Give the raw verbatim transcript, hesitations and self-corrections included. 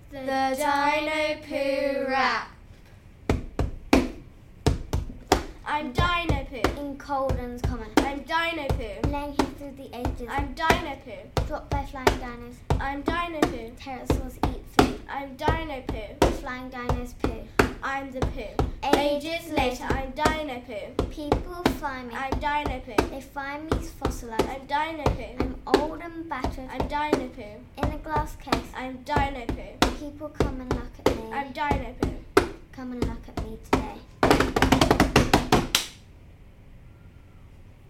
The Dino Poo Rap. I'm Dino Poo. In Colden's Common. I'm Dino Poo. Laying here through the ages. I'm Dino Poo. Dropped by flying dinos. I'm Dino Poo. Pterosaurs eat food. I'm Dino Poo. Flying dinos poo. I'm the Poo. Ages later, I'm Dino Poo. People find me. I'm Dino Poo. They find me fossilized. I'm Dino Poo. I'm old and battered. I'm Dino Poo. In a glass case. I'm Dino Poo. People come and look at me. I'm Dino Poo. Come and look at me today.